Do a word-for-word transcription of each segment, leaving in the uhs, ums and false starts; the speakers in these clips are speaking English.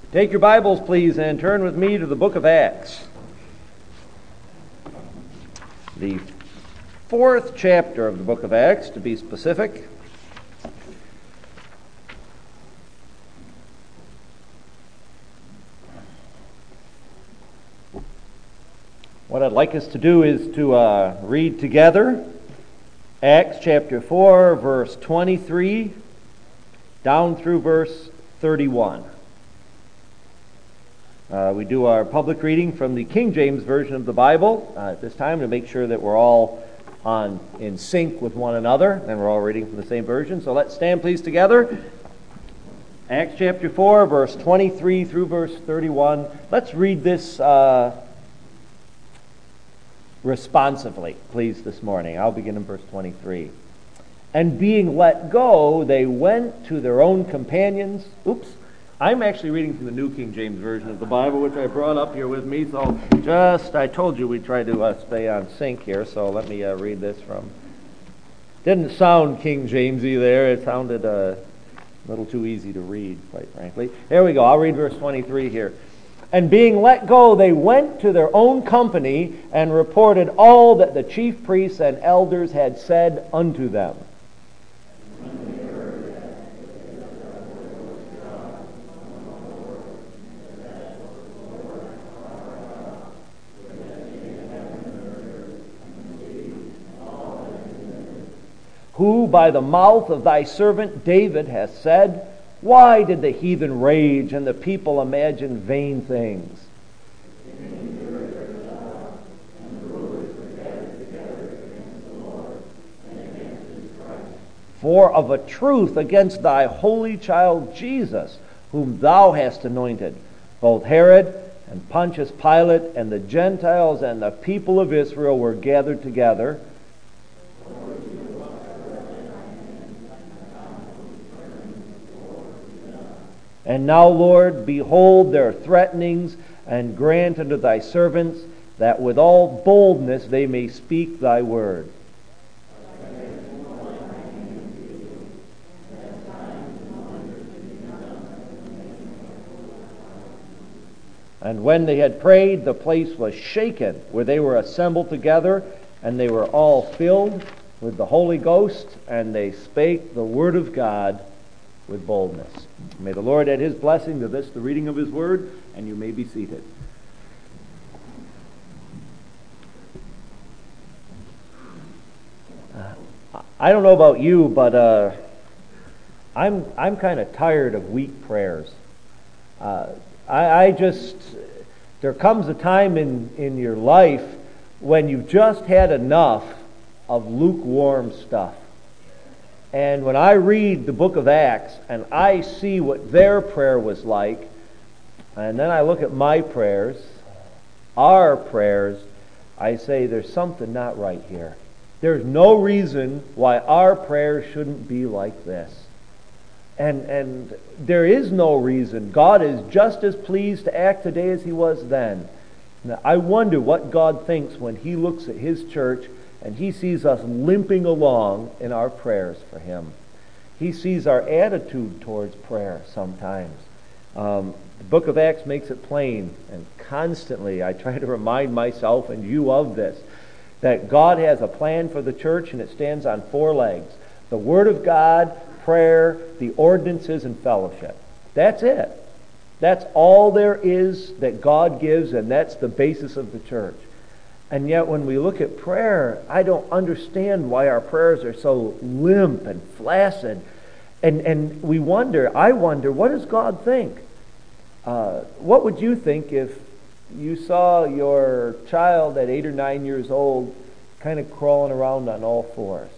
Take your Bibles, please, and turn with me to the book of Acts. The fourth chapter of the book of Acts, to be specific. What I'd like us to do is to uh, read together Acts chapter four, verse twenty-three, down through verse thirty-one. Uh, we do our public reading from the King James Version of the Bible uh, at this time to make sure that we're all on in sync with one another and we're all reading from the same version. So let's stand please together. Acts chapter four, verse twenty-three through verse thirty-one. Let's read this uh, responsively, please, this morning. I'll begin in verse twenty-three. And being let go, they went to their own companions. Oops. I'm actually reading from the New King James Version of the Bible, which I brought up here with me. So just, I told you we'd try to uh, stay on sync here, so let me uh, read this from... Didn't sound King Jamesy there. It sounded uh, a little too easy to read, quite frankly. Here we go. I'll read verse twenty-three here. And being let go, they went to their own company and reported all that the chief priests and elders had said unto them. Who by the mouth of thy servant David hath said, why did the heathen rage and the people imagine vain things? For of a truth against thy holy child Jesus, whom thou hast anointed, both Herod and Pontius Pilate and the Gentiles and the people of Israel were gathered together. And now, Lord, behold their threatenings, and grant unto thy servants that with all boldness they may speak thy word. And when they had prayed, the place was shaken, where they were assembled together, and they were all filled with the Holy Ghost, and they spake the word of God with boldness. May the Lord add his blessing to this, the reading of his word, and you may be seated. Uh, I don't know about you, but uh, I'm I'm kind of tired of weak prayers. Uh, I, I just, there comes a time in, in your life when you've just had enough of lukewarm stuff. And when I read the book of Acts and I see what their prayer was like, and then I look at my prayers, our prayers, I say there's something not right here. There's no reason why our prayers shouldn't be like this. And and there is no reason. God is just as pleased to act today as he was then. Now, I wonder what God thinks when he looks at his church and he sees us limping along in our prayers for him. He sees our attitude towards prayer sometimes. Um, the book of Acts makes it plain, and constantly I try to remind myself and you of this, that God has a plan for the church and it stands on four legs. The Word of God, prayer, the ordinances, and fellowship. That's it. That's all there is that God gives, and that's the basis of the church. And yet when we look at prayer, I don't understand why our prayers are so limp and flaccid. And and we wonder, I wonder, what does God think? Uh, what would you think if you saw your child at eight or nine years old kind of crawling around on all fours?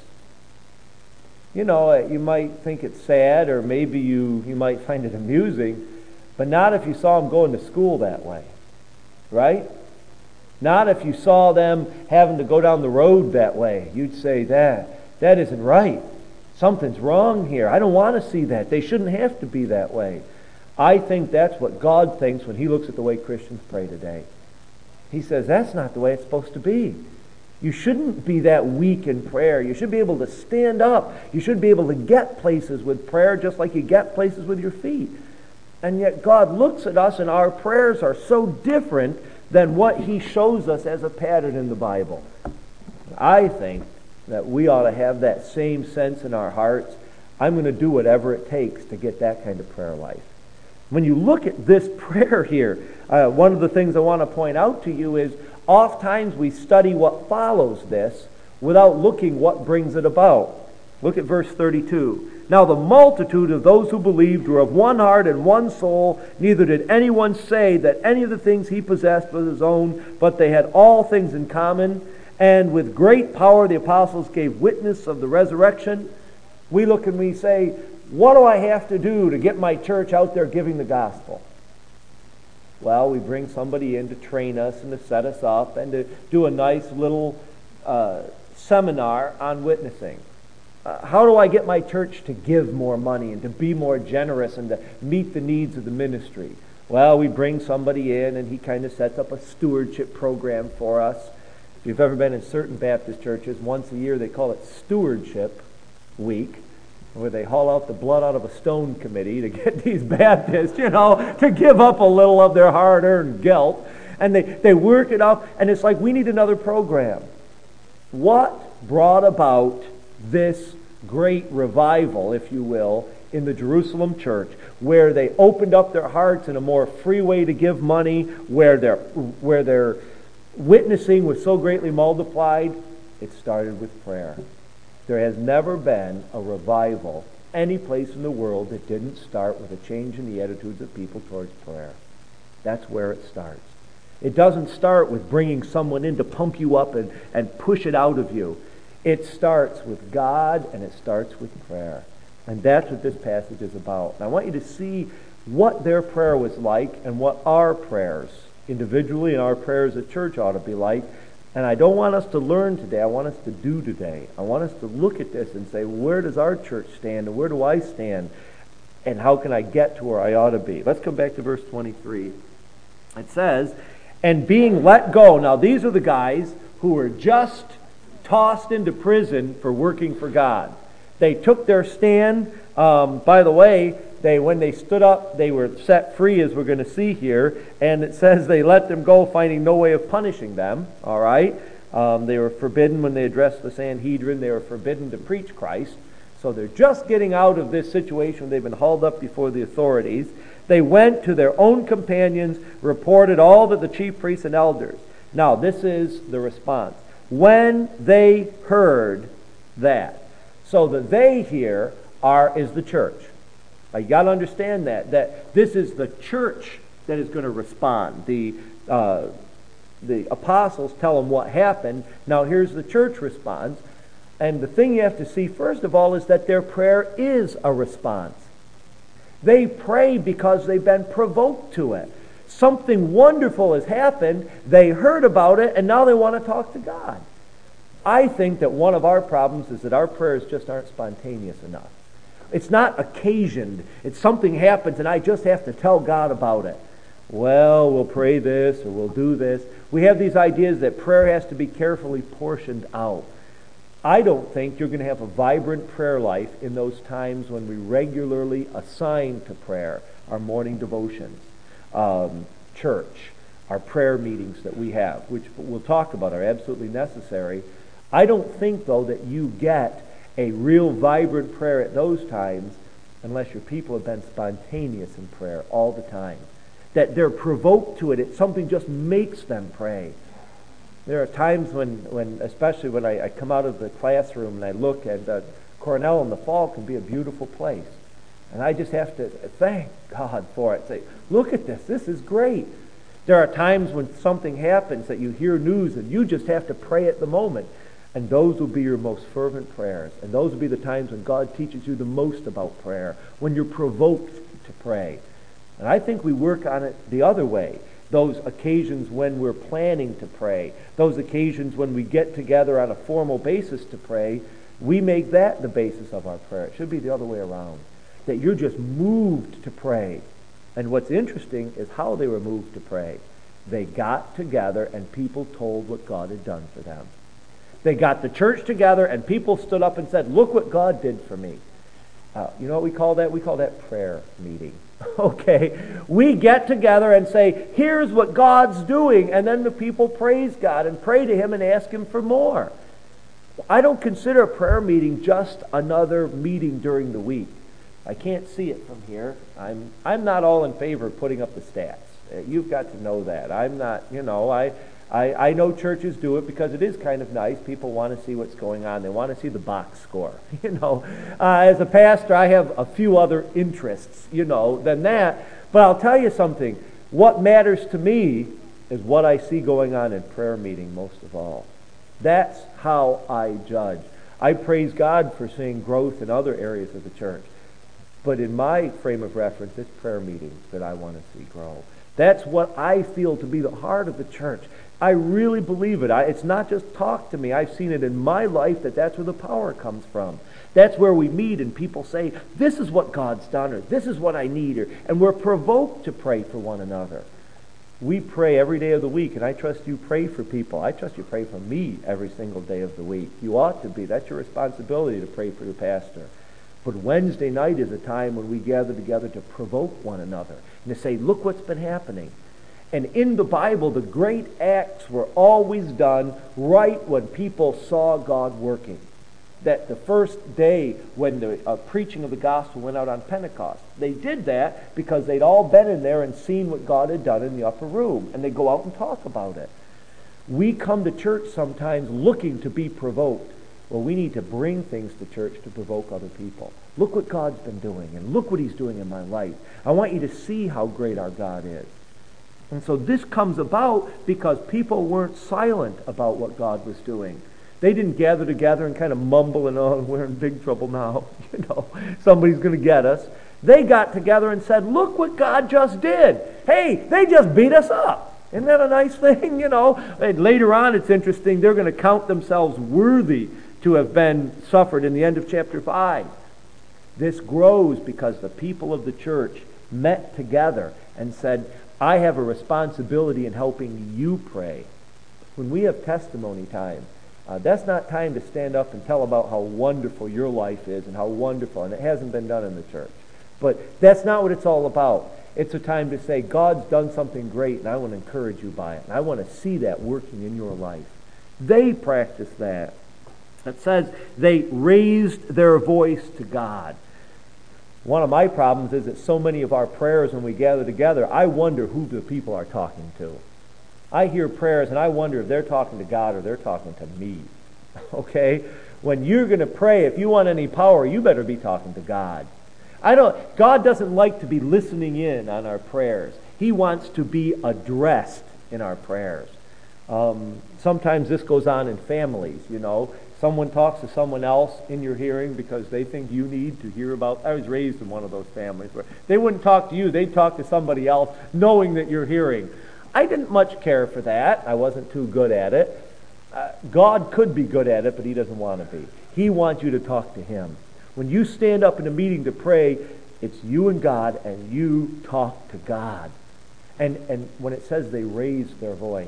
You know, you might think it's sad, or maybe you, you might find it amusing, but not if you saw them going to school that way, right? Not if you saw them having to go down the road that way. You'd say, that, that isn't right. Something's wrong here. I don't want to see that. They shouldn't have to be that way. I think that's what God thinks when he looks at the way Christians pray today. He says, that's not the way it's supposed to be. You shouldn't be that weak in prayer. You should be able to stand up. You should be able to get places with prayer just like you get places with your feet. And yet God looks at us and our prayers are so different than what He shows us as a pattern in the Bible. I think that we ought to have that same sense in our hearts. I'm going to do whatever it takes to get that kind of prayer life. When you look at this prayer here, uh, one of the things I want to point out to you is oftentimes we study what follows this without looking what brings it about. Look at verse thirty-two. Now the multitude of those who believed were of one heart and one soul. Neither did anyone say that any of the things he possessed was his own, but they had all things in common. And with great power the apostles gave witness of the resurrection. We look and we say, what do I have to do to get my church out there giving the gospel? Well, we bring somebody in to train us and to set us up and to do a nice little uh, seminar on witnessing. Uh, how do I get my church to give more money and to be more generous and to meet the needs of the ministry? Well, we bring somebody in and he kind of sets up a stewardship program for us. If you've ever been in certain Baptist churches, once a year they call it Stewardship Week, where they haul out the blood out of a stone committee to get these Baptists, you know, to give up a little of their hard-earned guilt. And they, they work it up, and it's like we need another program. What brought about this great revival, if you will, in the Jerusalem church, where they opened up their hearts in a more free way to give money, where their where their witnessing was so greatly multiplied? It started with prayer. There has never been a revival any place in the world that didn't start with a change in the attitudes of people towards prayer. That's where it starts. It doesn't start with bringing someone in to pump you up and, and push it out of you. It starts with God, and it starts with prayer. And that's what this passage is about. And I want you to see what their prayer was like and what our prayers individually and our prayers at church ought to be like. And I don't want us to learn today. I want us to do today. I want us to look at this and say, where does our church stand and where do I stand? And how can I get to where I ought to be? Let's come back to verse twenty-three. It says, and being let go. Now these are the guys who were just tossed into prison for working for God. They took their stand. Um, by the way, they when they stood up, they were set free, as we're going to see here. And it says they let them go, finding no way of punishing them. All right? Um, they were forbidden when they addressed the Sanhedrin. They were forbidden to preach Christ. So they're just getting out of this situation. They've been hauled up before the authorities. They went to their own companions, reported all to the chief priests and elders. Now, this is the response. When they heard that. So the they here are is the church. Now, you got to understand that, that this is the church that is going to respond. The uh, the apostles tell them what happened. Now here's the church response. And the thing you have to see, first of all, is that their prayer is a response. They pray because they've been provoked to it. Something wonderful has happened. They heard about it, and now they want to talk to God. I think that one of our problems is that our prayers just aren't spontaneous enough. It's not occasioned. It's something happens, and I just have to tell God about it. Well, we'll pray this, or we'll do this. We have these ideas that prayer has to be carefully portioned out. I don't think you're going to have a vibrant prayer life in those times when we regularly assign to prayer our morning devotions, um, church, our prayer meetings that we have, which we'll talk about are absolutely necessary. I don't think, though, that you get a real vibrant prayer at those times unless your people have been spontaneous in prayer all the time. That they're provoked to it. It something just makes them pray. There are times when, when especially when I, I come out of the classroom and I look at uh, Cornell in the fall can be a beautiful place. And I just have to thank God for it. Say, look at this. This is great. There are times when something happens that you hear news and you just have to pray at the moment. And those will be your most fervent prayers. And those will be the times when God teaches you the most about prayer, when you're provoked to pray. And I think we work on it the other way. Those occasions when we're planning to pray, those occasions when we get together on a formal basis to pray, we make that the basis of our prayer. It should be the other way around. That you're just moved to pray. And what's interesting is how they were moved to pray. They got together and people told what God had done for them. They got the church together and people stood up and said, look what God did for me. Uh, you know what we call that? We call that prayer meeting. Okay? We get together and say, here's what God's doing, and then the people praise God and pray to Him and ask Him for more. I don't consider a prayer meeting just another meeting during the week. I can't see it from here. I'm I'm not all in favor of putting up the stats. You've got to know that. I'm not, you know, I, I, I know churches do it because it is kind of nice. People want to see what's going on. They want to see the box score. You know, uh, as a pastor, I have a few other interests, you know, than that. But I'll tell you something. What matters to me is what I see going on in prayer meeting most of all. That's how I judge. I praise God for seeing growth in other areas of the church. But in my frame of reference, it's prayer meetings that I want to see grow. That's what I feel to be the heart of the church. I really believe it. I, it's not just talk to me. I've seen it in my life that that's where the power comes from. That's where we meet and people say, this is what God's done, or this is what I need, or, and we're provoked to pray for one another. We pray every day of the week, and I trust you pray for people. I trust you pray for me every single day of the week. You ought to be. That's your responsibility to pray for your pastor. But Wednesday night is a time when we gather together to provoke one another and to say, look what's been happening. And in the Bible, the great acts were always done right when people saw God working. That the first day when the uh, preaching of the gospel went out on Pentecost, they did that because they'd all been in there and seen what God had done in the upper room, and they go out and talk about it. We come to church sometimes looking to be provoked. Well, we need to bring things to church to provoke other people. Look what God's been doing, and look what He's doing in my life. I want you to see how great our God is. And so this comes about because people weren't silent about what God was doing. They didn't gather together and kind of mumble and, oh, we're in big trouble now. You know, somebody's going to get us. They got together and said, look what God just did. Hey, they just beat us up. Isn't that a nice thing? You know, and later on it's interesting. They're going to count themselves worthy to have been suffered in the end of chapter five. This grows because the people of the church met together and said, I have a responsibility in helping you pray. When we have testimony time, uh, that's not time to stand up and tell about how wonderful your life is and how wonderful, and it hasn't been done in the church. But that's not what it's all about. It's a time to say, God's done something great, and I want to encourage you by it. And I want to see that working in your life. They practiced that. It says they raised their voice to God. One of my problems is that so many of our prayers when we gather together, I wonder who the people are talking to. I hear prayers and I wonder if they're talking to God or they're talking to me. Okay? When you're going to pray, if you want any power, you better be talking to God. I don't. God doesn't like to be listening in on our prayers. He wants to be addressed in our prayers. Um, sometimes this goes on in families, you know. Someone talks to someone else in your hearing because they think you need to hear about... I was raised in one of those families where they wouldn't talk to you, they'd talk to somebody else knowing that you're hearing. I didn't much care for that. I wasn't too good at it. Uh, God could be good at it, but He doesn't want to be. He wants you to talk to Him. When you stand up in a meeting to pray, it's you and God, and you talk to God. And and when it says they raise their voice,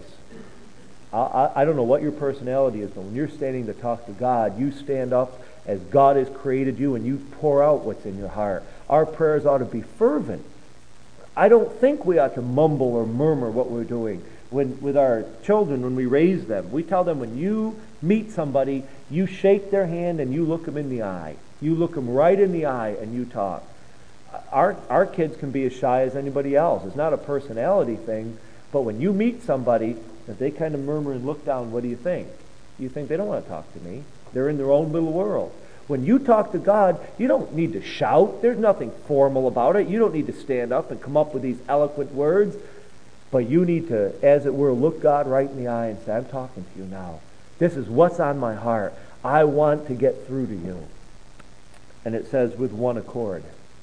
I, I don't know what your personality is, but when you're standing to talk to God, you stand up as God has created you and you pour out what's in your heart. Our prayers ought to be fervent. I don't think we ought to mumble or murmur what we're doing. When with our children, when we raise them, we tell them when you meet somebody, you shake their hand and you look them in the eye. You look them right in the eye and you talk. Our, our kids can be as shy as anybody else. It's not a personality thing, but when you meet somebody, if they kind of murmur and look down, what do you think? You think they don't want to talk to me. They're in their own little world. When you talk to God, you don't need to shout. There's nothing formal about it. You don't need to stand up and come up with these eloquent words. But you need to, as it were, look God right in the eye and say, I'm talking to you now. This is what's on my heart. I want to get through to you. And it says with one accord.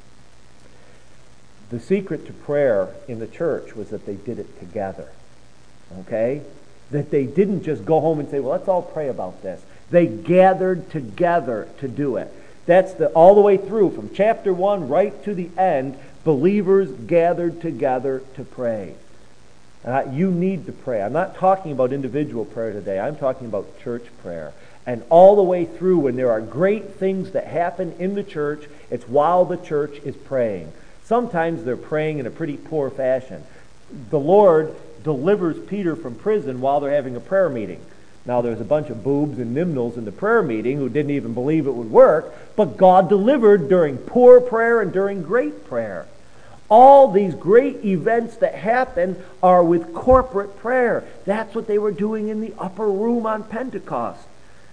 The secret to prayer in the church was that they did it together. Okay? That they didn't just go home and say, well, let's all pray about this. They gathered together to do it. That's the all the way through, from chapter one right to the end, believers gathered together to pray. Uh, you need to pray. I'm not talking about individual prayer today. I'm talking about church prayer. And all the way through, when there are great things that happen in the church, it's while the church is praying. Sometimes they're praying in a pretty poor fashion. The Lord delivers Peter from prison while they're having a prayer meeting. Now, there's a bunch of boobs and nimnals in the prayer meeting who didn't even believe it would work, but God delivered during poor prayer and during great prayer. All these great events that happen are with corporate prayer. That's what they were doing in the upper room on Pentecost.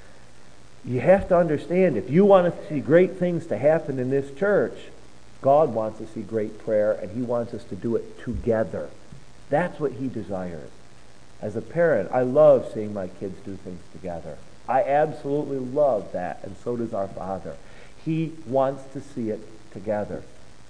You have to understand, if you want to see great things to happen in this church, God wants to see great prayer, and He wants us to do it together. That's what He desires. As a parent, I love seeing my kids do things together. I absolutely love that, and so does our Father. He wants to see it together.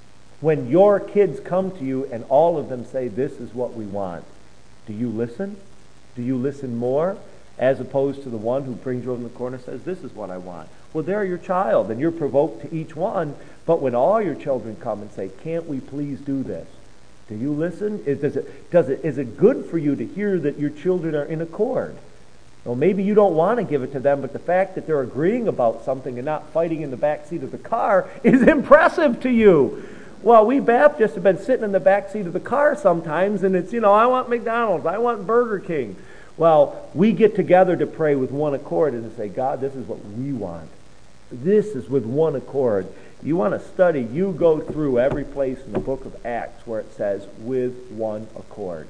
When your kids come to you and all of them say, this is what we want, do you listen? Do you listen more? As opposed to the one who brings you over in the corner and says, this is what I want. Well, they're your child, and you're provoked to each one. But when all your children come and say, can't we please do this? Do you listen? Is, does it, does it, is it good for you to hear that your children are in accord? Well, maybe you don't want to give it to them, but the fact that they're agreeing about something and not fighting in the back seat of the car is impressive to you. Well, we Baptists have been sitting in the back seat of the car sometimes, and it's, you know, I want McDonald's, I want Burger King. Well, we get together to pray with one accord and to say, God, this is what we want. This is with one accord. You want to study, you go through every place in the book of Acts where it says, with one accord.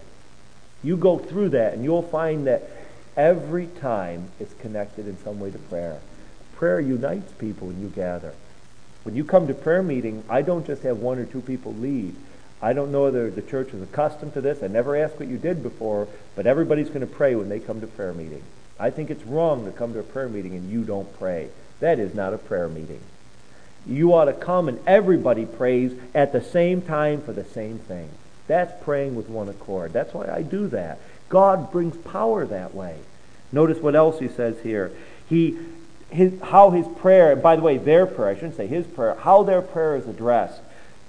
You go through that, and you'll find that every time it's connected in some way to prayer. Prayer unites people when you gather. When you come to prayer meeting, I don't just have one or two people lead. I don't know whether the church is accustomed to this. I never asked what you did before, but everybody's going to pray when they come to prayer meeting. I think it's wrong to come to a prayer meeting and you don't pray. That is not a prayer meeting. You ought to come and everybody prays at the same time for the same thing. That's praying with one accord. That's why I do that. God brings power that way. Notice what else he says here. He, his, how his prayer, and by the way, their prayer, I shouldn't say his prayer, how their prayer is addressed.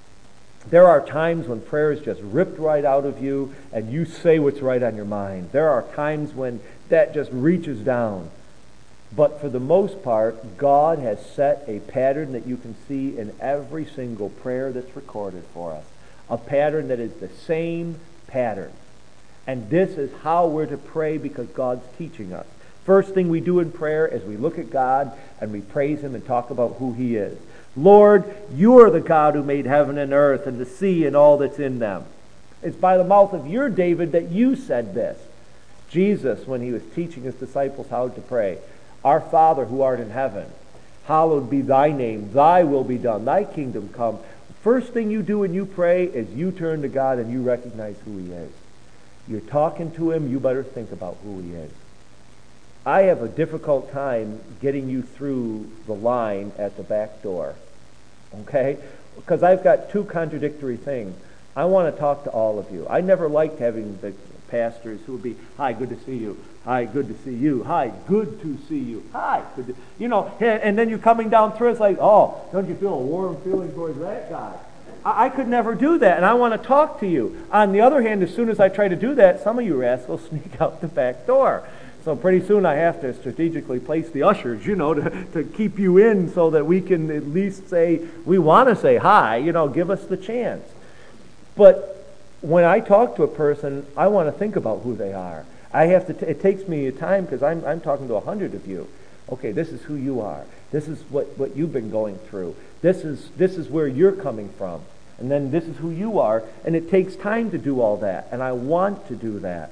There are times when prayer is just ripped right out of you and you say what's right on your mind. There are times when that just reaches down. But for the most part, God has set a pattern that you can see in every single prayer that's recorded for us. A pattern that is the same pattern. And this is how we're to pray because God's teaching us. First thing we do in prayer is we look at God and we praise Him and talk about who He is. Lord, you are the God who made heaven and earth and the sea and all that's in them. It's by the mouth of your David that you said this. Jesus, when he was teaching his disciples how to pray, Our Father who art in heaven, hallowed be thy name, thy will be done, thy kingdom come. First thing you do when you pray is you turn to God and you recognize who He is. You're talking to Him, you better think about who He is. I have a difficult time getting you through the line at the back door. Okay? Because I've got two contradictory things. I want to talk to all of you. I never liked having the pastors who would be, hi, good to see you. Hi, good to see you. Hi, good to see you. Hi, good to... You know, and then you're coming down through, it's like, oh, don't you feel a warm feeling towards that guy? I, I could never do that, and I want to talk to you. On the other hand, as soon as I try to do that, some of you rascals sneak out the back door. So pretty soon I have to strategically place the ushers, you know, to, to keep you in so that we can at least say, we want to say hi, you know, give us the chance. But when I talk to a person, I want to think about who they are. I have to. T- it takes me a time because I'm I'm talking to a hundred of you. Okay, this is who you are. This is what, what you've been going through. This is this is where you're coming from, and then this is who you are. And it takes time to do all that, and I want to do that.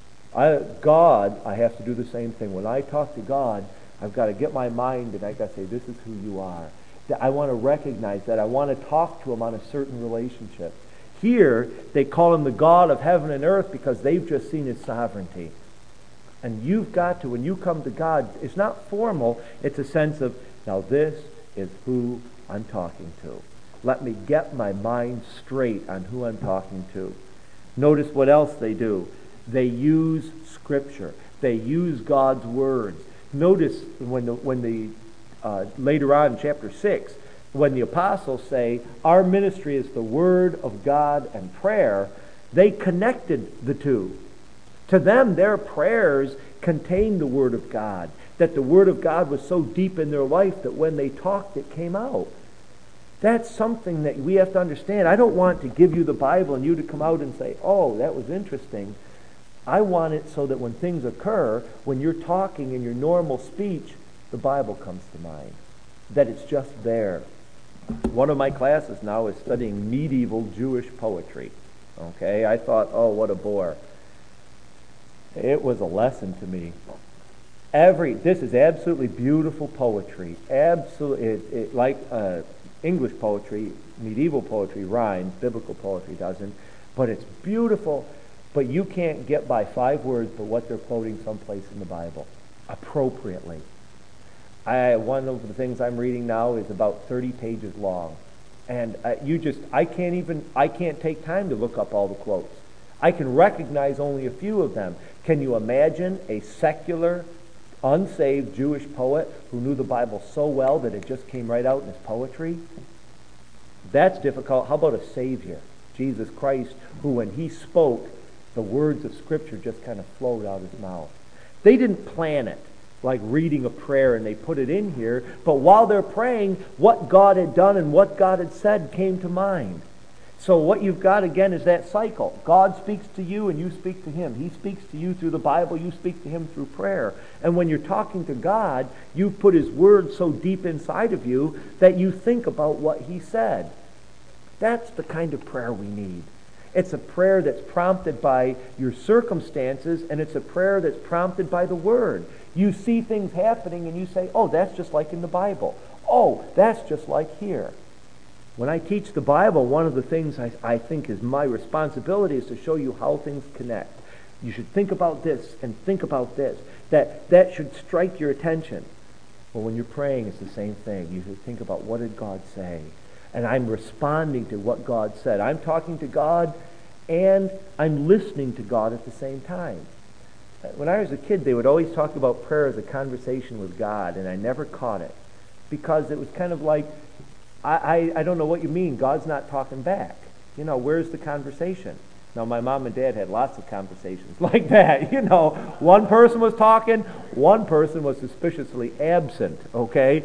I God, I have to do the same thing. When I talk to God, I've got to get my mind and I got to say, this is who you are. I want to recognize that. I want to talk to Him on a certain relationship. Here, they call Him the God of heaven and earth because they've just seen His sovereignty. And you've got to, when you come to God, it's not formal, it's a sense of, now this is who I'm talking to. Let me get my mind straight on who I'm talking to. Notice what else they do. They use Scripture. They use God's words. Notice when the, when the uh, later on in chapter six, when the apostles say, our ministry is the Word of God and prayer, they connected the two. To them, their prayers contained the Word of God, that the Word of God was so deep in their life that when they talked, it came out. That's something that we have to understand. I don't want to give you the Bible and you to come out and say, oh, that was interesting. I want it so that when things occur, when you're talking in your normal speech, the Bible comes to mind. That it's just there. One of my classes now is studying medieval Jewish poetry. Okay, I thought, oh, what a bore. It was a lesson to me. Every this is absolutely beautiful poetry. Absolutely, it, it, like uh, English poetry, medieval poetry rhymes, biblical poetry doesn't. But it's beautiful. But you can't get by five words but what they're quoting someplace in the Bible appropriately. I, one of the things I'm reading now is about thirty pages long, and uh, you just I can't even I can't take time to look up all the quotes. I can recognize only a few of them. Can you imagine a secular, unsaved Jewish poet who knew the Bible so well that it just came right out in his poetry? That's difficult. How about a Savior, Jesus Christ, who when he spoke, the words of Scripture just kind of flowed out his mouth. They didn't plan it like reading a prayer and they put it in here, but while they're praying, what God had done and what God had said came to mind. So what you've got again is that cycle. God speaks to you and you speak to him. He speaks to you through the Bible, you speak to him through prayer. And when you're talking to God, you've put his word so deep inside of you that you think about what he said. That's the kind of prayer we need. It's a prayer that's prompted by your circumstances, and it's a prayer that's prompted by the Word. You see things happening and you say, oh, that's just like in the Bible. Oh, that's just like here. When I teach the Bible, one of the things I, I think is my responsibility is to show you how things connect. You should think about this and think about this. That, that should strike your attention. Well, when you're praying, it's the same thing. You should think about, what did God say? And I'm responding to what God said. I'm talking to God and I'm listening to God at the same time. When I was a kid, they would always talk about prayer as a conversation with God, and I never caught it. Because it was kind of like, I, I, I don't know what you mean, God's not talking back. You know, where's the conversation? Now, my mom and dad had lots of conversations like that. You know, one person was talking, one person was suspiciously absent, okay?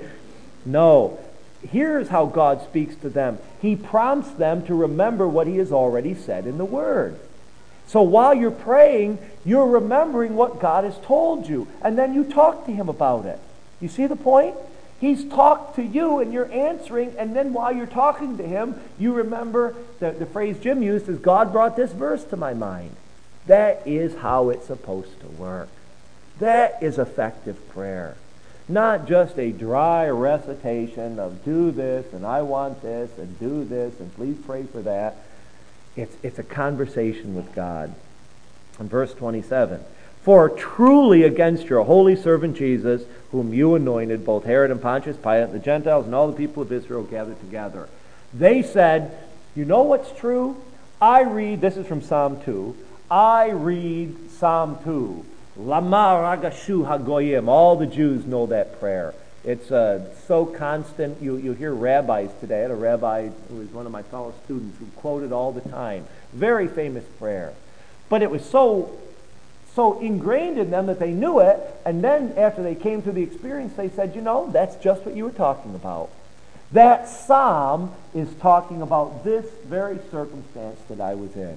No. Here's how God speaks to them. He prompts them to remember what he has already said in the Word. So while you're praying, you're remembering what God has told you. And then you talk to him about it. You see the point? He's talked to you and you're answering. And then while you're talking to him, you remember the, the phrase Jim used is, God brought this verse to my mind. That is how it's supposed to work. That is effective prayer. Not just a dry recitation of do this and I want this and do this and please pray for that. It's, it's a conversation with God. In verse twenty-seven, for truly against your holy servant Jesus, whom you anointed, both Herod and Pontius Pilate, the Gentiles and all the people of Israel gathered together. They said, you know what's true? I read, this is from Psalm two, I read Psalm two. Lama ragashu hagoyim. All the Jews know that prayer. It's uh, so constant. You you hear rabbis today. I had a rabbi who was one of my fellow students who quoted all the time. Very famous prayer. But it was so so ingrained in them that they knew it. And then after they came through the experience, they said, you know, that's just what you were talking about. That psalm is talking about this very circumstance that I was in.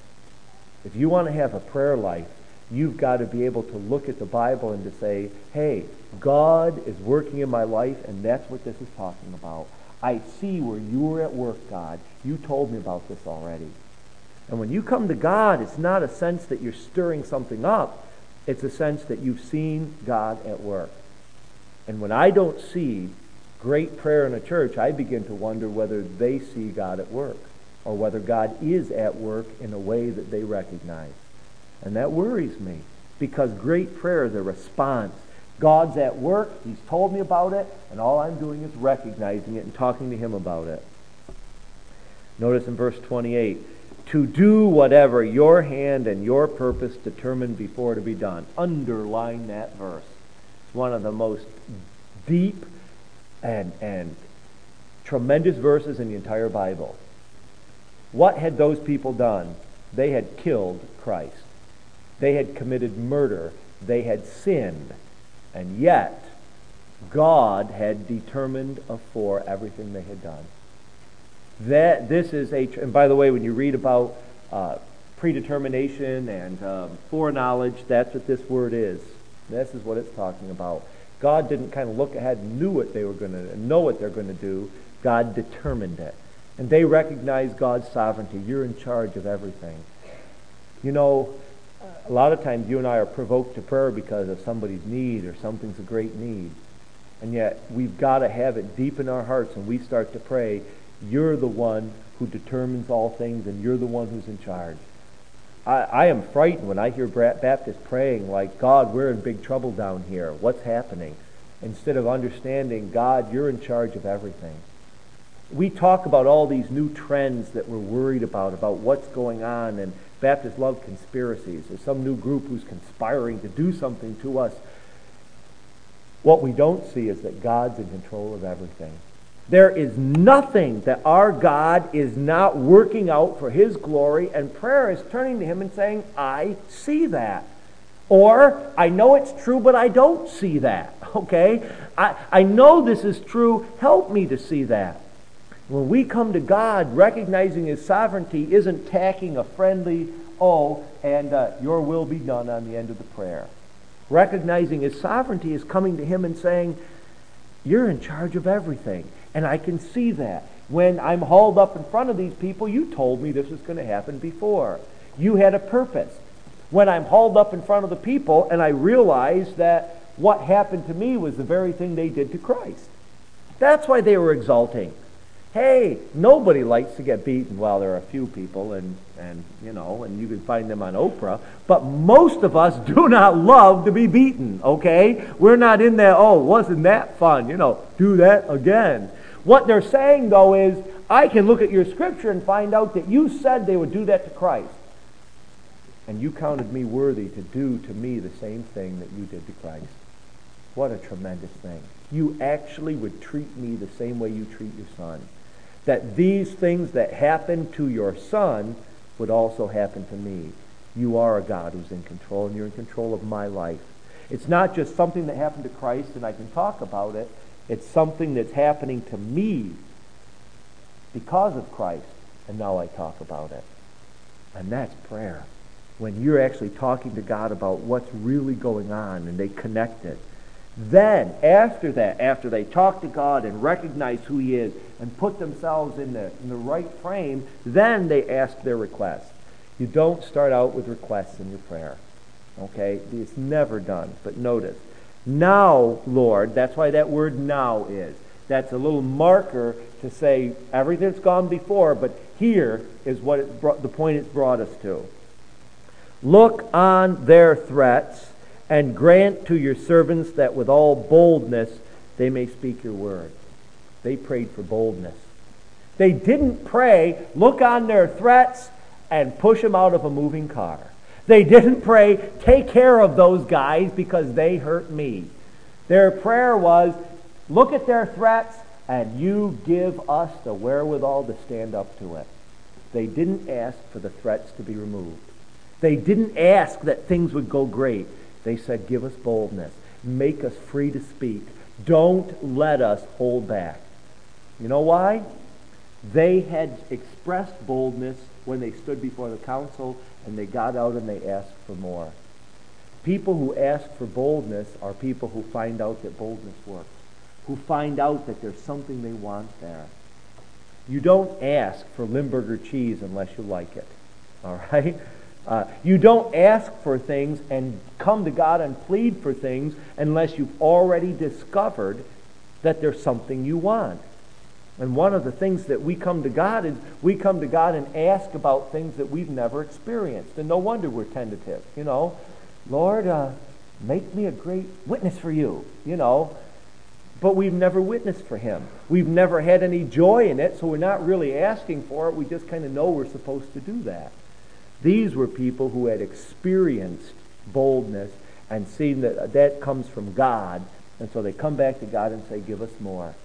If you want to have a prayer life, you've got to be able to look at the Bible and to say, hey, God is working in my life, and that's what this is talking about. I see where you were at work, God. You told me about this already. And when you come to God, it's not a sense that you're stirring something up. It's a sense that you've seen God at work. And when I don't see great prayer in a church, I begin to wonder whether they see God at work, or whether God is at work in a way that they recognize. And that worries me, because great prayer is a response. God's at work, he's told me about it, and all I'm doing is recognizing it and talking to him about it. Notice in verse twenty-eight, to do whatever your hand and your purpose determined before to be done. Underline that verse. It's one of the most deep and, and tremendous verses in the entire Bible. What had those people done? They had killed Christ. They had committed murder. They had sinned. And yet, God had determined afore everything they had done. That this is a, and by the way, when you read about uh, predetermination and um, foreknowledge, that's what this word is. This is what it's talking about. God didn't kind of look ahead and knew what they were going to know what they're going to do. God determined it, and they recognize God's sovereignty. You're in charge of everything. You know, a lot of times you and I are provoked to prayer because of somebody's need or something's a great need, and yet we've got to have it deep in our hearts, and we start to pray. You're the one who determines all things, and you're the one who's in charge. I, I am frightened when I hear Baptists praying like, God, we're in big trouble down here. What's happening? Instead of understanding, God, you're in charge of everything. We talk about all these new trends that we're worried about, about what's going on, and Baptists love conspiracies. There's some new group who's conspiring to do something to us. What we don't see is that God's in control of everything. There is nothing that our God is not working out for His glory, and prayer is turning to Him and saying, I see that. Or, I know it's true, but I don't see that. Okay? I, I know this is true. Help me to see that. When we come to God, recognizing His sovereignty isn't tacking a friendly, oh, and uh, your will be done on the end of the prayer. Recognizing His sovereignty is coming to Him and saying, you're in charge of everything. And I can see that. When I'm hauled up in front of these people, you told me this was going to happen before. You had a purpose. When I'm hauled up in front of the people and I realize that what happened to me was the very thing they did to Christ. That's why they were exulting. Hey, nobody likes to get beaten. Well, there are a few people, and, and you know, and you can find them on Oprah. But most of us do not love to be beaten, okay? We're not in there, oh, wasn't that fun? You know, do that again. What they're saying, though, is, I can look at your scripture and find out that you said they would do that to Christ. And you counted me worthy to do to me the same thing that you did to Christ. What a tremendous thing. You actually would treat me the same way you treat your son. That these things that happened to your son would also happen to me. You are a God who's in control, and you're in control of my life. It's not just something that happened to Christ and I can talk about it. It's something that's happening to me because of Christ, and now I talk about it. And that's prayer. When you're actually talking to God about what's really going on and they connect it. Then, after that, after they talk to God and recognize who He is and put themselves in the, in the right frame, then they ask their request. You don't start out with requests in your prayer. Okay? It's never done. But notice, now, Lord, that's why that word now is. That's a little marker to say everything's gone before, but here is what it brought, the point it's brought us to. Look on their threats, and grant to your servants that with all boldness they may speak your word. They prayed for boldness. They didn't pray, look on their threats, and push them out of a moving car. They didn't pray, take care of those guys because they hurt me. Their prayer was, look at their threats, and you give us the wherewithal to stand up to it. They didn't ask for the threats to be removed. They didn't ask that things would go great. They said, give us boldness. Make us free to speak. Don't let us hold back. You know why? They had expressed boldness when they stood before the council, and they got out and they asked for more. People who ask for boldness are people who find out that boldness works, who find out that there's something they want there. You don't ask for Limburger cheese unless you like it. All right? Uh, you don't ask for things and come to God and plead for things unless you've already discovered that there's something you want. And one of the things that we come to God is we come to God and ask about things that we've never experienced. And no wonder we're tentative. You know, Lord, uh, make me a great witness for you. You know, but we've never witnessed for Him. We've never had any joy in it, so we're not really asking for it. We just kind of know we're supposed to do that. These were people who had experienced boldness and seen that that comes from God. And so they come back to God and say, give us more.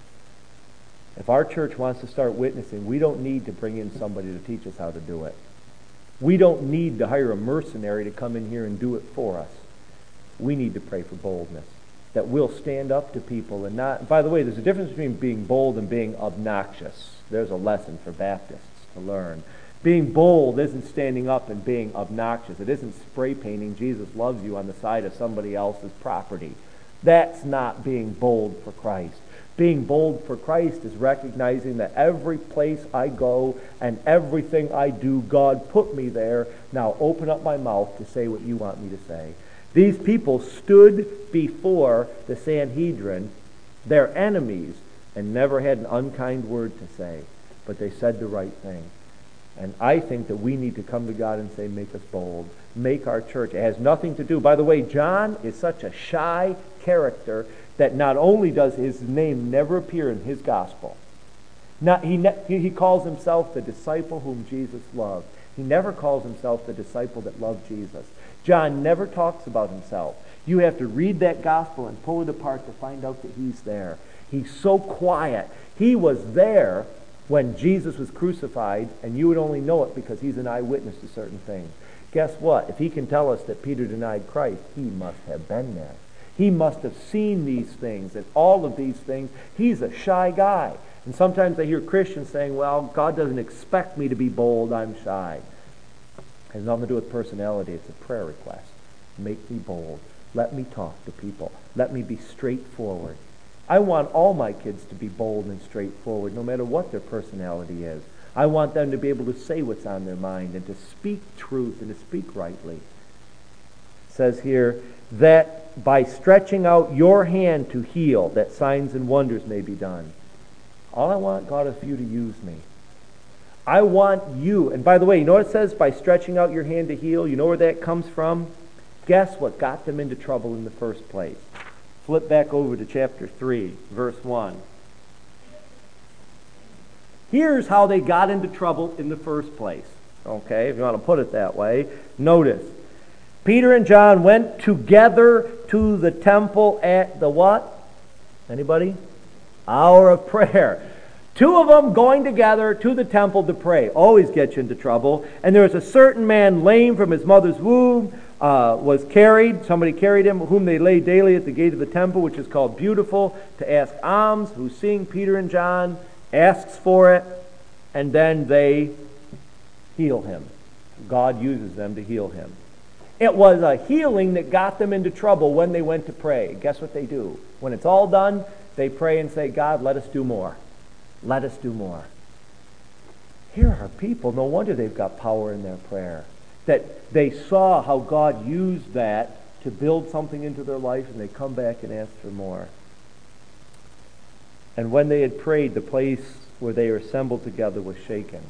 If our church wants to start witnessing, we don't need to bring in somebody to teach us how to do it. We don't need to hire a mercenary to come in here and do it for us. We need to pray for boldness. that we'll stand up to people and not... By the way, there's a difference between being bold and being obnoxious. There's a lesson for Baptists to learn. Being bold isn't standing up and being obnoxious. It isn't spray painting "Jesus loves you" on the side of somebody else's property. That's not being bold for Christ. Being bold for Christ is recognizing that every place I go and everything I do, God put me there. Now open up my mouth to say what you want me to say. These people stood before the Sanhedrin, their enemies, and never had an unkind word to say. But they said the right thing. And I think that we need to come to God and say, make us bold. Make our church. It has nothing to do. By the way, John is such a shy character that not only does his name never appear in his gospel, not, he, ne- he calls himself the disciple whom Jesus loved. He never calls himself the disciple that loved Jesus. John never talks about himself. You have to read that gospel and pull it apart to find out that he's there. He's so quiet. He was there when Jesus was crucified, and you would only know it because he's an eyewitness to certain things. Guess what? If he can tell us that Peter denied Christ, he must have been there. He must have seen these things and all of these things. He's a shy guy. And sometimes I hear Christians saying, well, God doesn't expect me to be bold, I'm shy. It has nothing to do with personality. It's a prayer request. Make me bold. Let me talk to people. Let me be straightforward. I want all my kids to be bold and straightforward, no matter what their personality is. I want them to be able to say what's on their mind and to speak truth and to speak rightly. It says here that by stretching out your hand to heal, that signs and wonders may be done. All I want, God, is for you to use me. I want you. And by the way, you know what it says? By stretching out your hand to heal, you know where that comes from? Guess what got them into trouble in the first place? Flip back over to chapter three, verse one. Here's how they got into trouble in the first place. Okay, if you want to put it that way. Notice, Peter and John went together to the temple at the what? Anybody? Hour of prayer. Two of them going together to the temple to pray. Always gets you into trouble. And there was a certain man lame from his mother's womb, uh, was carried, somebody carried him, whom they laid daily at the gate of the temple, which is called Beautiful, to ask alms, who, seeing Peter and John, asks for it, and then they heal him. God uses them to heal him. It was a healing that got them into trouble when they went to pray. Guess what they do? When it's all done, they pray and say, God, let us do more. Let us do more. Here are people, no wonder they've got power in their prayer. That they saw how God used that to build something into their life, and they come back and ask for more. And when they had prayed, the place where they were assembled together was shaken.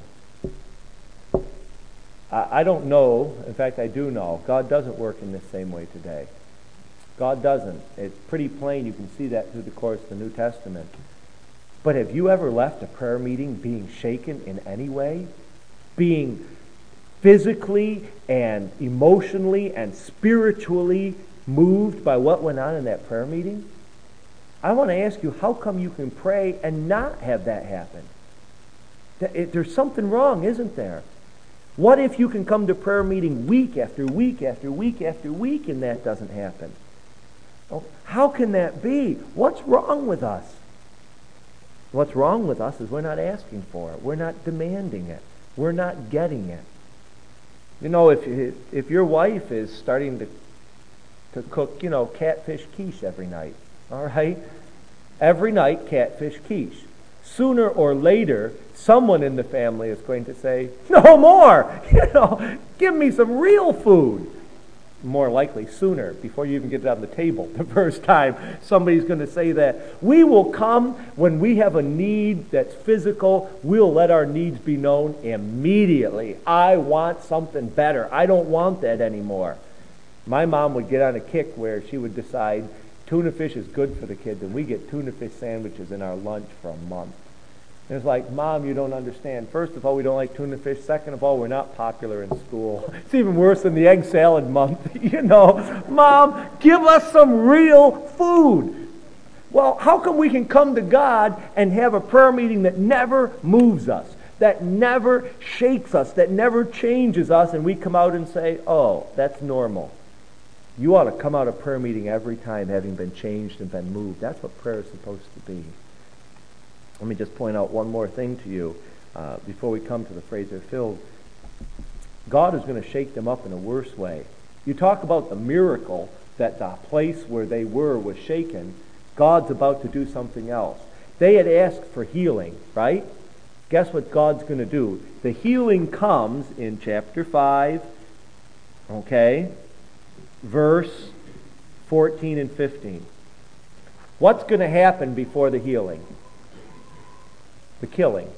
I, I don't know, in fact I do know, God doesn't work in the same way today. God doesn't. It's pretty plain. You can see that through the course of the New Testament. But have you ever left a prayer meeting being shaken in any way? Being physically and emotionally and spiritually moved by what went on in that prayer meeting? I want to ask you, how come you can pray and not have that happen? There's something wrong, isn't there? What if you can come to prayer meeting week after week after week after week and that doesn't happen? How can that be? What's wrong with us? What's wrong with us is we're not asking for it. We're not demanding it. We're not getting it. You know, if if your wife is starting to to cook, you know, catfish quiche every night, all right? Every night, catfish quiche. Sooner or later, someone in the family is going to say, no more! You know, give me some real food. More likely sooner, before you even get it on the table the first time, somebody's going to say that. We will come when we have a need that's physical. We'll let our needs be known immediately. I want something better. I don't want that anymore. My mom would get on a kick where she would decide tuna fish is good for the kids, and we get tuna fish sandwiches in our lunch for a month. And it's like, Mom, you don't understand. First of all, we don't like tuna fish. Second of all, we're not popular in school. It's even worse than the egg salad month. You know, Mom, give us some real food. Well, how come we can come to God and have a prayer meeting that never moves us, that never shakes us, that never changes us, and we come out and say, oh, that's normal. You ought to come out of prayer meeting every time having been changed and been moved. That's what prayer is supposed to be. Let me just point out one more thing to you uh, before we come to the Fraser Field. God is going to shake them up in a worse way. You talk about the miracle that the place where they were was shaken. God's about to do something else. They had asked for healing, right? Guess what God's going to do? The healing comes in chapter five, okay, verse fourteen and fifteen. What's going to happen before the healing? The killing.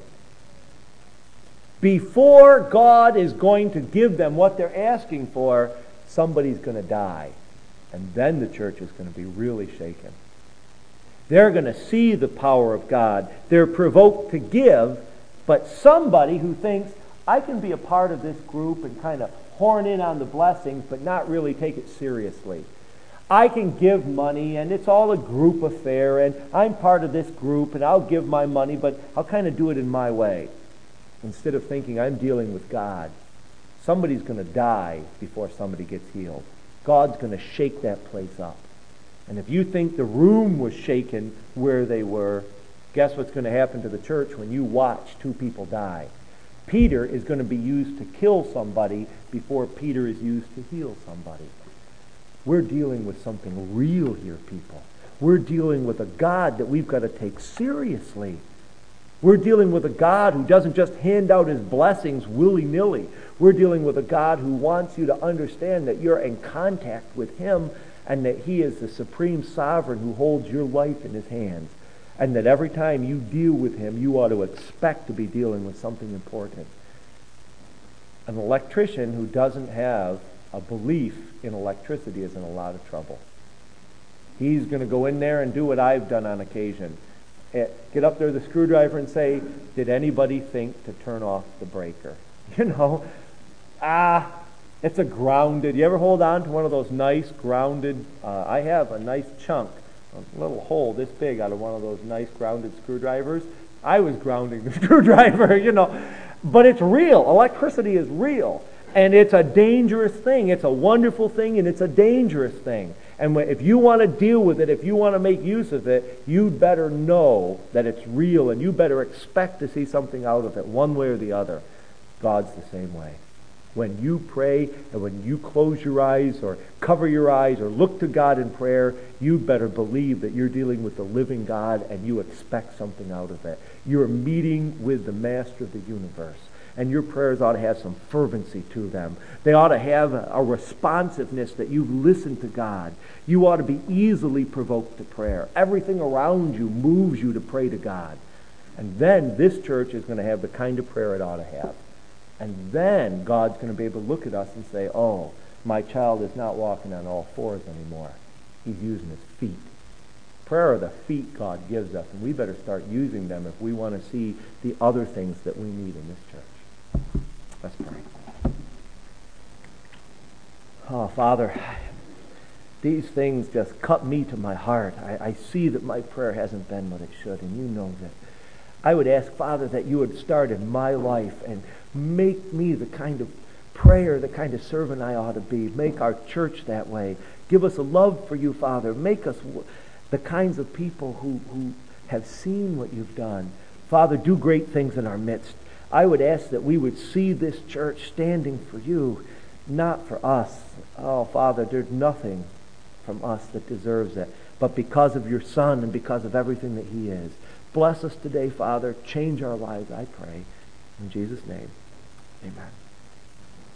Before God is going to give them what they're asking for, somebody's going to die. And then the church is going to be really shaken. They're going to see the power of God. They're provoked to give, but somebody who thinks, I can be a part of this group and kind of horn in on the blessings, but not really take it seriously. I can give money, and it's all a group affair, and I'm part of this group, and I'll give my money, but I'll kind of do it in my way. Instead of thinking, I'm dealing with God. Somebody's going to die before somebody gets healed. God's going to shake that place up. And if you think the room was shaken where they were, guess what's going to happen to the church when you watch two people die? Peter is going to be used to kill somebody before Peter is used to heal somebody. We're dealing with something real here, people. We're dealing with a God that we've got to take seriously. We're dealing with a God who doesn't just hand out his blessings willy-nilly. We're dealing with a God who wants you to understand that you're in contact with him and that he is the supreme sovereign who holds your life in his hands. And that every time you deal with him, you ought to expect to be dealing with something important. An electrician who doesn't have a belief in electricity is in a lot of trouble. He's going to go in there and do what I've done on occasion. Get up there with a screwdriver and say, did anybody think to turn off the breaker? You know, ah, it's a grounded. You ever hold on to one of those nice grounded, uh, I have a nice chunk, a little hole this big out of one of those nice grounded screwdrivers. I was grounding the screwdriver, you know. But it's real. Electricity is real. And it's a dangerous thing. It's a wonderful thing, and it's a dangerous thing. And if you want to deal with it, if you want to make use of it, you'd better know that it's real, and you better expect to see something out of it, one way or the other. God's the same way. When you pray, and when you close your eyes, or cover your eyes, or look to God in prayer, you better believe that you're dealing with the living God, and you expect something out of it. You're meeting with the Master of the universe. And your prayers ought to have some fervency to them. They ought to have a responsiveness that you've listened to God. You ought to be easily provoked to prayer. Everything around you moves you to pray to God. And then this church is going to have the kind of prayer it ought to have. And then God's going to be able to look at us and say, oh, my child is not walking on all fours anymore. He's using his feet. Prayer are the feet God gives us, and we better start using them if we want to see the other things that we need in this church. Let's pray. Oh, Father, these things just cut me to my heart. I, I see that my prayer hasn't been what it should, and you know that. I would ask, Father, that you would start in my life and make me the kind of prayer, the kind of servant I ought to be. Make our church that way. Give us a love for you, Father. Make us the kinds of people who, who have seen what you've done. Father, do great things in our midst. I would ask that we would see this church standing for you, not for us. Oh, Father, there's nothing from us that deserves it, but because of your Son and because of everything that he is. Bless us today, Father. Change our lives, I pray. In Jesus' name, amen.